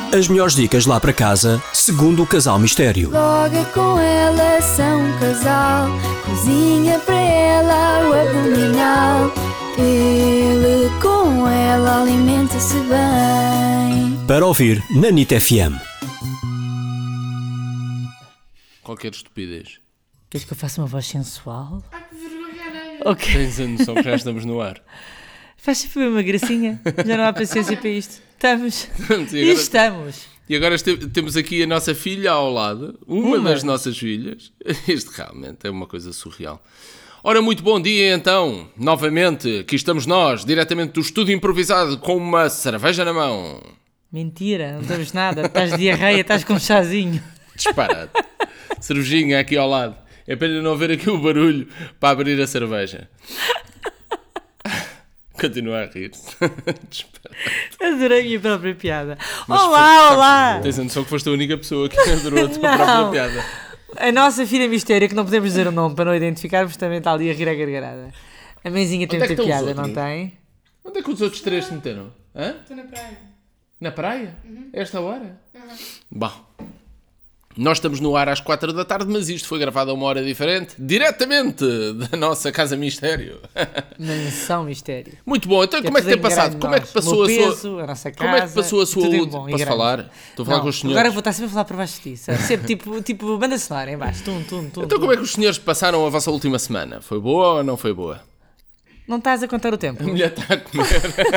As melhores dicas lá para casa, segundo o Casal Mistério. Logo com ela são um casal, cozinha para ela o abdominal. Ele com ela alimenta-se bem. Para ouvir na NIT FM. Qualquer estupidez. Queres que eu faça uma voz sensual? Ai, que vergonha. Ok. Tens a noção que já estamos no ar. Faz sempre uma gracinha. Já não há paciência para isto. Estamos. E Estamos. E agora temos aqui a nossa filha ao lado, uma das nossas filhas. Isto realmente é uma coisa surreal. Ora, muito bom dia então. Novamente, aqui estamos nós, diretamente do estúdio improvisado, com uma cerveja na mão. Mentira, não temos nada. Estás de diarreia, estás com um chazinho. Disparado. Cervejinha aqui ao lado. É pena não haver aqui o barulho para abrir a cerveja. Continua a rir-se. Adorei a minha própria piada. Mas Olá! Tens a noção que foste a única pessoa que adorou a tua própria piada. A nossa filha mistério, que não podemos dizer o nome para não identificarmos, também está ali a rir a gargarada. A mãezinha tem Onde é que muita estão os piada, não outros? tem? Onde é que os outros três se meteram? Hã? Estou na praia. Na praia? Esta hora? Bom, nós estamos no ar às 4 da tarde, mas isto foi gravado a uma hora diferente, diretamente da nossa Casa Mistério. Mansão mistério. Muito bom, então Que como é que tudo tem em passado? grande Como é que nós. passou O a peso, sua... a nossa casa, Como é que passou a sua tudo em última... bom e Posso grande. falar? Estou a falar Não, com os senhores. agora vou estar sempre a falar por baixo de ti. Sempre tipo banda sonora em baixo. Tum. Então como é que os senhores passaram a vossa última semana? Foi boa ou não foi boa? Não estás a contar o tempo. A mulher está a comer.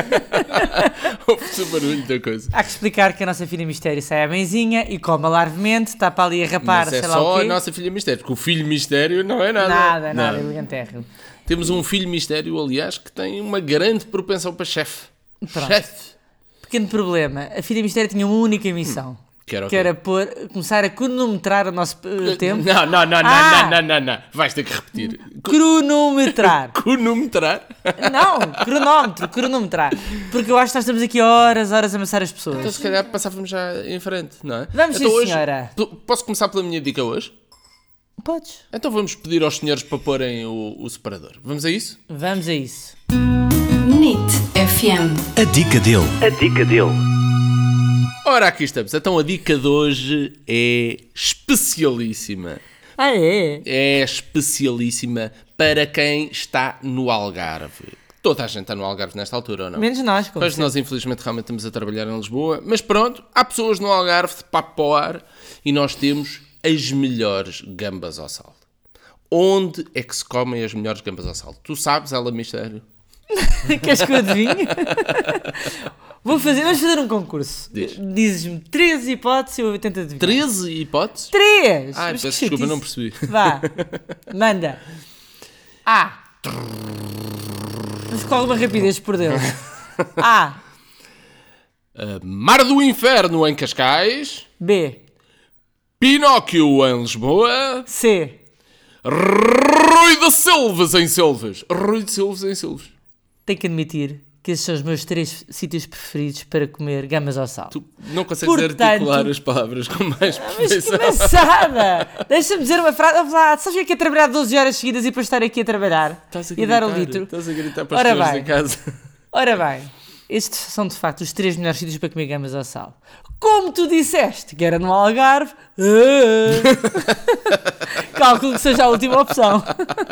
Ouve-se o barulho da coisa. Há que explicar que a nossa filha mistério sai à mãezinha e come alarvemente, está para ali a rapar, Mas é sei lá só o a quê. nossa filha mistério, porque o filho mistério não é nada. Nada, Não. elegantérrimo. Temos um filho mistério, aliás, que tem uma grande propensão para chefe. Pronto. Chefe. Pequeno problema, a filha mistério tinha uma única missão. Que era o Que quê? era começar a cronometrar o nosso tempo. Não. Vais ter que repetir. Cronometrar. Cronometrar? Não, cronometrar. Porque eu acho que nós estamos aqui horas a amassar as Então pessoas. se calhar passávamos já em frente, não é? Vamos então, sim, hoje, senhora. Posso começar pela minha dica hoje? Podes. Então vamos pedir aos senhores para porem o separador. Vamos a isso? Vamos a isso. NIT FM. A dica dele. Ora, aqui estamos. Então a dica de hoje é especialíssima. Ah, é? É especialíssima para quem está no Algarve. Toda a gente está no Algarve nesta altura, ou não? Menos nós, como Pois sempre. nós, infelizmente, realmente estamos a trabalhar em Lisboa. Mas pronto, há pessoas no Algarve de papo para o ar e nós temos as melhores gambas ao sal. Onde é que se comem as melhores gambas ao sal? Tu sabes, ela mistério? Queres que eu adivinhe? Vamos fazer um concurso. Diz. Dizes-me 13 hipóteses e eu tento adivinhar. 13 hipóteses? 3! Ai, peço desculpa, não percebi. Vá, manda. A. Vamos com alguma rapidez, por Deus. A. Mar do Inferno em Cascais. B. Pinóquio em Lisboa. C. Rui de Silves em Silves. Rui de Silves em Silves. Tenho que admitir que esses são os meus 3 sítios preferidos para comer gambas ao sal. Tu não consegues Portanto- articular as palavras com mais Mas que perfeição. maçada! Deixa-me dizer uma frase. Vamos lá, sabes que é trabalhar 12 horas seguidas e depois estar aqui a trabalhar? Estás a E a dar o gritar, litro? Estás a gritar para as Ora pessoas bem. em casa. Ora bem, estes são de facto os 3 melhores sítios para comer gambas ao sal. Como tu disseste que era no Algarve, calculo que seja a última opção.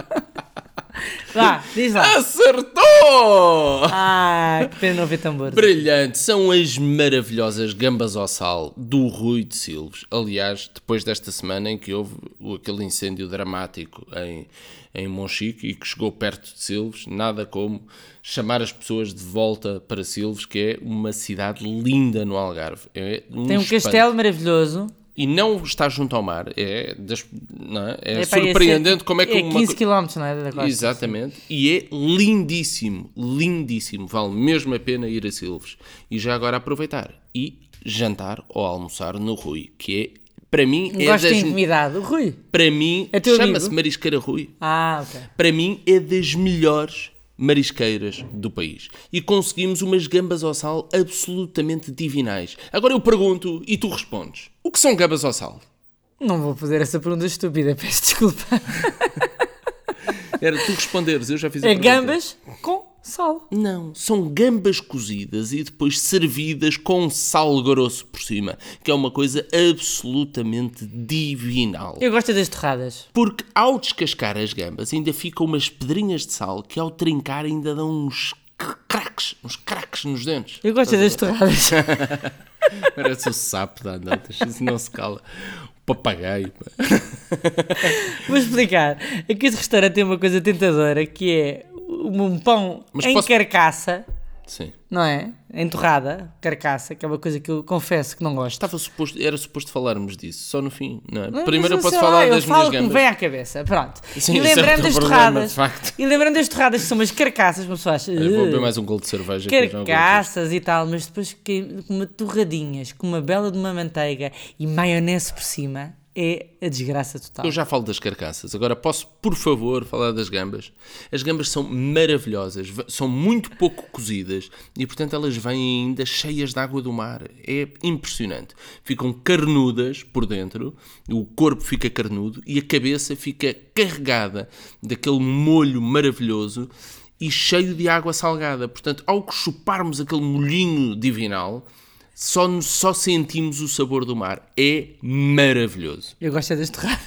Vá, diz lá. Acertou! Ah, que pena não ver tambor. Brilhante, são as maravilhosas gambas ao sal do Rui de Silves. Aliás, depois desta semana em que houve aquele incêndio dramático em Monchique e que chegou perto de Silves, nada como chamar as pessoas de volta para Silves, que é uma cidade linda no Algarve. É Tem um espanto. castelo maravilhoso. E não está junto ao mar. Não é? É Pá, surpreendente como é que é uma 15 km, não é? Da costa. Exatamente, e é lindíssimo, lindíssimo, vale mesmo a pena ir a Silves. E já agora aproveitar e jantar ou almoçar no Rui, que é, para mim, Gosto de intimidade. O Rui. para mim, É teu chama-se amigo? Marisqueira Rui. Ah, ok. Para mim é das melhores marisqueiras do país. E conseguimos umas gambas ao sal absolutamente divinais. Agora eu pergunto e tu respondes. O que são gambas ao sal? Não vou fazer essa pergunta estúpida, peço desculpa. Era tu responderes, eu já fiz a É pergunta. gambas com Sal. Não, são gambas cozidas e depois servidas com sal grosso por cima, que é uma coisa absolutamente divinal. Eu gosto das torradas. Porque ao descascar as gambas ainda ficam umas pedrinhas de sal que ao trincar ainda dão uns craques nos dentes. Eu gosto das torradas. Parece o sapo da Andantas, isso não se cala. O papagaio. Pá. Vou explicar. Aqui este restaurante tem uma coisa tentadora que é um pão Mas em posso- carcaça, Sim. não é? Em torrada, carcaça, que é uma coisa que eu confesso que não gosto. Era suposto falarmos disso, só no fim, não é? Mas Primeiro eu não posso sei falar lá, eu das falo minhas que me gambas. vem à cabeça, pronto. Sim, E isso é lembrando o das teu problema, torradas, de facto. e lembrando das torradas que são umas carcaças, como se faz, Eu vou beber mais um golo de cerveja. que eu já não aguento isto. carcaças e tal, mas depois com uma torradinhas, com uma bela de uma manteiga e maionese por cima, é a desgraça total. Eu já falo das carcaças, agora posso, por favor, falar das gambas? As gambas são maravilhosas, são muito pouco cozidas e, portanto, elas vêm ainda cheias de água do mar. É impressionante. Ficam carnudas por dentro, o corpo fica carnudo e a cabeça fica carregada daquele molho maravilhoso e cheio de água salgada. Portanto, ao chuparmos aquele molhinho divinal, só sentimos o sabor do mar. É maravilhoso. Eu gosto é das torradas.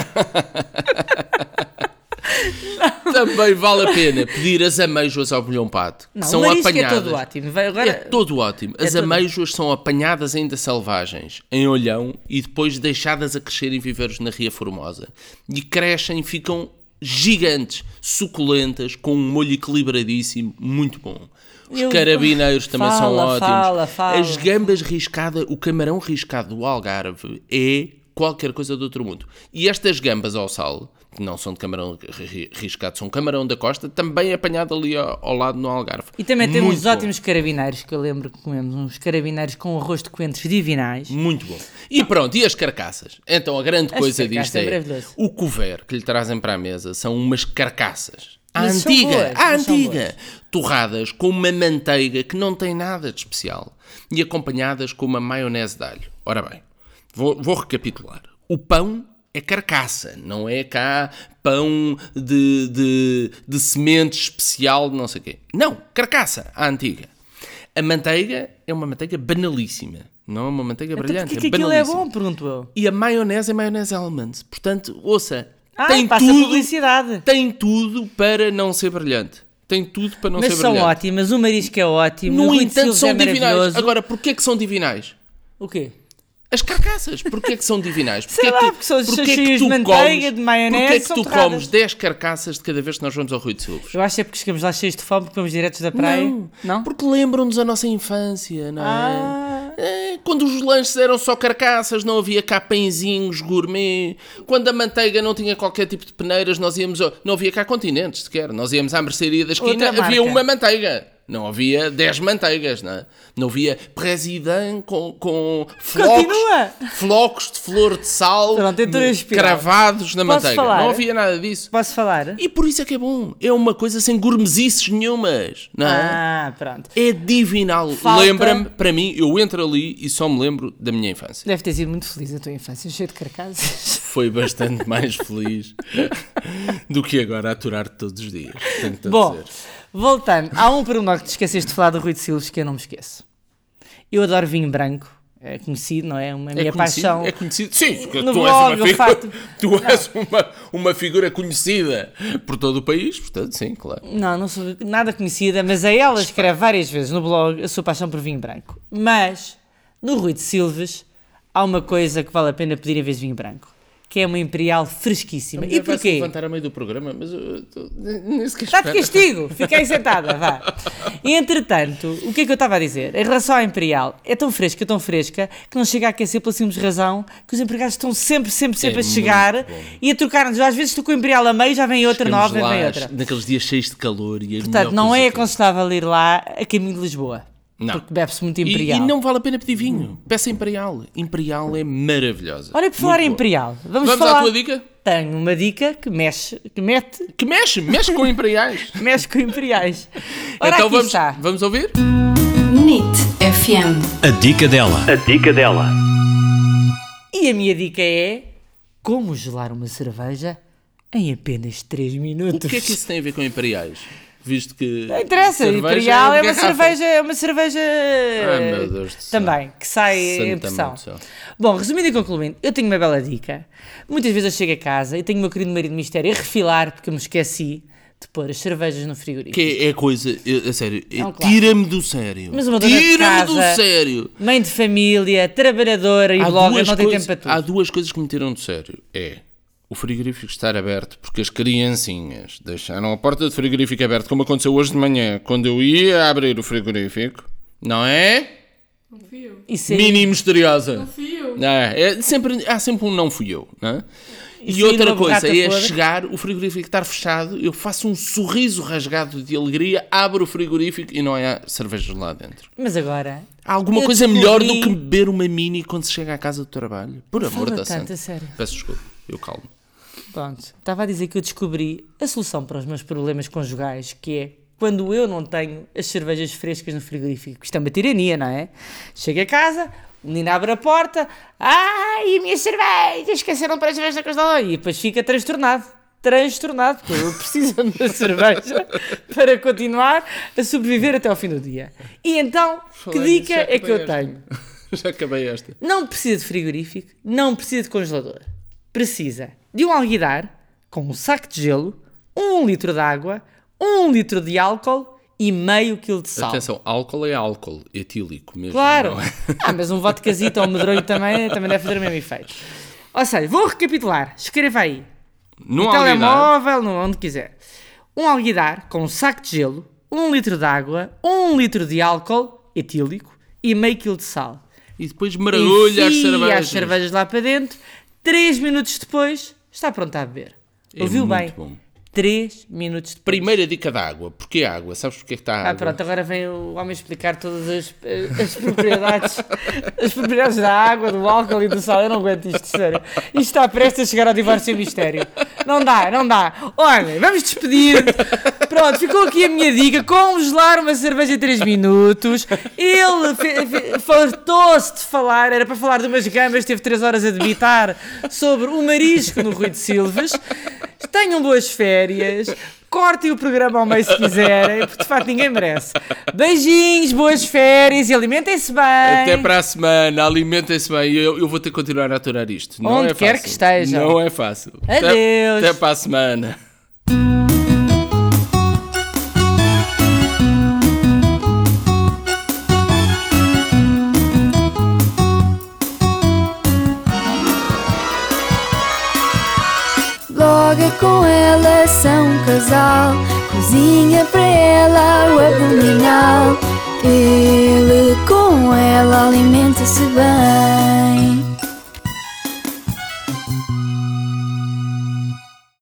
Também vale a pena pedir as amêijoas ao bolhão pato. Que Não, são o marisco apanhadas. é todo ótimo. Vai agora... É todo ótimo. As todo- amêijoas são apanhadas ainda selvagens, em olhão, e depois deixadas a crescer em viveiros na Ria Formosa. E crescem, ficam gigantes, suculentas, com um molho equilibradíssimo, muito bom. Os carabineiros também são ótimos. Fala. As gambas riscadas, o camarão riscado do Algarve é qualquer coisa do outro mundo. E estas gambas ao sal, que não são de camarão riscado, são camarão da costa, também apanhado ali ao lado no Algarve. E também temos Muito uns bom. ótimos carabineiros, que eu lembro que comemos uns carabineiros com arroz de coentros divinais. Muito bom. E pronto, e as carcaças? Então a grande As coisa carcaças disto é é maravilhoso. o couvert que lhe trazem para a mesa são umas carcaças. À Mas são antiga, boas, à mas são antiga. Torradas com uma manteiga que não tem nada de especial e acompanhadas com uma maionese de alho. Ora bem, vou recapitular. O pão é carcaça, não é cá pão de semente especial de não sei o quê. Não, carcaça, à antiga. A manteiga é uma manteiga banalíssima. Não é uma manteiga Então brilhante, porquê que é aquilo é banalíssima. bom, pergunto eu. E a maionese é maionese almond. Portanto, ouça, Passa publicidade. tem tudo para não ser brilhante. Tem tudo para não Mas ser são brilhante. ótimas, o marisco é ótimo, o No Rui de entanto, Silves são é divinais. maravilhoso. Agora, porquê que são divinais? O quê? As carcaças, porquê que são divinais? Sei lá, porque são cheias de manteiga, de maionese, Porquê que são tu torradas. comes 10 carcaças de cada vez que nós vamos ao Rui de Silves? Eu acho que é porque chegamos lá cheios de fome, porque vamos diretos da praia. Não? Porque lembram-nos a nossa infância, não é? Quando os lanches eram só carcaças, não havia cá pãezinhos gourmet. Quando a manteiga não tinha qualquer tipo de peneiras, nós íamos... Não havia cá continentes sequer. Nós íamos à mercearia da esquina, Outra havia marca. uma manteiga. Não havia 10 manteigas, não é? Não havia presidente com Continua. flocos de flor de sal Pronto, eu estou a inspirar. cravados na Posso manteiga. falar? Não havia nada disso. Posso falar? E por isso é que é bom. É uma coisa sem gourmesices nenhumas, não é? Ah, pronto. É divinal. Falta- Lembra-me, para mim, eu entro ali e só me lembro da minha infância. Deve ter sido muito feliz a tua infância, cheio de carcaças. Foi bastante mais feliz do que agora a aturar todos os dias. Tenho-te a Bom, dizer. voltando, há um pormenor que te esqueceste de falar do Rui de Silves que eu não me esqueço. Eu adoro vinho branco, é conhecido, não é? A minha paixão. É conhecido. Sim, No tu blog, és o uma figura, facto- tu és uma figura conhecida por todo o país, portanto, sim, claro. Não, não sou nada conhecida, mas a ela escreve várias vezes no blog a sua paixão por vinho branco. Mas, no Rui de Silves, há uma coisa que vale a pena pedir em vez de vinho branco, que é uma Imperial fresquíssima. E Vai-se porquê? levantar a meio do programa, mas eu nem sequer Está de espero. castigo, fiquei sentada, vá. E entretanto, o que é que eu estava a dizer? Em relação à Imperial, é tão fresca, que não chega a aquecer pela simples razão que os empregados estão sempre a chegar muito bom. e a trocar-nos. Às vezes estou com a Imperial a meio, já vem outra Chegamos nova, lá, vem outra. naqueles dias cheios de calor e a Portanto, melhor não coisa é que aconselhável ir lá a caminho de Lisboa. Não. Porque bebe-se muito E Imperial. não vale a pena pedir vinho. Peça Imperial. Imperial é maravilhosa. Olha, por falar em Muito boa. Imperial, vamos Vamos falar... à tua dica? Tenho uma dica que mexe Que mexe com Imperiais. com Imperiais. Ora, Então aqui está. vamos ouvir? NIT FM. A dica dela. E a minha dica é como gelar uma cerveja em apenas 3 minutos. O que é que isso tem a ver com Imperiais? visto que... Não interessa, cerveja Imperial de é uma garrafa. cerveja, Ai, meu Deus do céu. também, que sai em Santa pressão. mãe do céu. Bom, resumindo e concluindo, eu tenho uma bela dica. Muitas vezes eu chego a casa e tenho o meu querido marido mistério a refilar, porque eu me esqueci de pôr as cervejas no frigorífico. Que é coisa, a sério, um clássico. tira-me do sério. Mas uma dona de Tira-me do casa, sério. Mãe de família, trabalhadora e blogger, não tem tempo para tudo. Há duas coisas que me tiram do sério. É o frigorífico estar aberto porque as criancinhas deixaram a porta do frigorífico aberta, como aconteceu hoje de manhã, quando eu ia abrir o frigorífico, não é? Isso aí- Mini misteriosa. Não é? Há sempre um não fui eu, não é? Isso E aí outra numa coisa barraca é podre. chegar, o frigorífico estar fechado, eu faço um sorriso rasgado de alegria, abro o frigorífico e não há cervejas lá dentro. Mas agora... Há alguma eu coisa melhor do descobri- que beber uma mini quando se chega à casa do trabalho? Por amor Fala da tanto, santa. a sério. Peço desculpa, eu calmo. Pronto, estava a dizer que eu descobri a solução para os meus problemas conjugais, que é quando eu não tenho as cervejas frescas no frigorífico. Isto é uma tirania, não é? Chego a casa, o menino abre a porta, ai, minhas cervejas, esqueceram para as cervejas na congeladora. E depois fica transtornado, porque eu preciso da cerveja para continuar a sobreviver até ao fim do dia. E então, que dica é que eu tenho? Já acabei esta. Não precisa de frigorífico, não precisa de congelador. Precisa de um alguidar com um saco de gelo, 1 litro de água, 1 litro de álcool e meio quilo de sal. Atenção, álcool é álcool, etílico mesmo. Claro. Não é? Mas um vodkazito ou um medronho também deve fazer o mesmo efeito. Ou seja, vou recapitular. Escreva aí. No No alguidar, telemóvel, onde quiser. Um alguidar com um saco de gelo, 1 litro de água, 1 litro de álcool etílico e meio quilo de sal. e depois mergulha as Enfia cervejas. as cervejas lá para dentro. 3 minutos depois, está pronto a beber. É Ouviu muito bem? bom. 3 minutos depois. Primeira dica da água. Porquê água? Sabes porquê que está a água? Pronto, agora vem o homem explicar todas as propriedades, as propriedades da água, do álcool e do sal. Eu não aguento isto, sério. Isto está prestes a chegar ao divórcio e mistério. Não dá. Olha, vamos despedir. Pronto, ficou aqui a minha dica. Congelar uma cerveja em 3 minutos. Ele fartou-se de falar, era para falar de umas gambas, teve 3 horas a debitar sobre o marisco no Rui de Silves. Tenham boas férias. Cortem o programa ao meio se quiserem, porque de facto ninguém merece. Beijinhos, boas férias e alimentem-se bem. Até para a semana, alimentem-se bem. Eu vou ter que continuar a aturar isto. Não Onde é quer fácil. que estejam. Não é fácil. Adeus. Até para a semana. Logo com ela são um casal, cozinha para ela o abdominal. Ele com ela alimenta-se bem.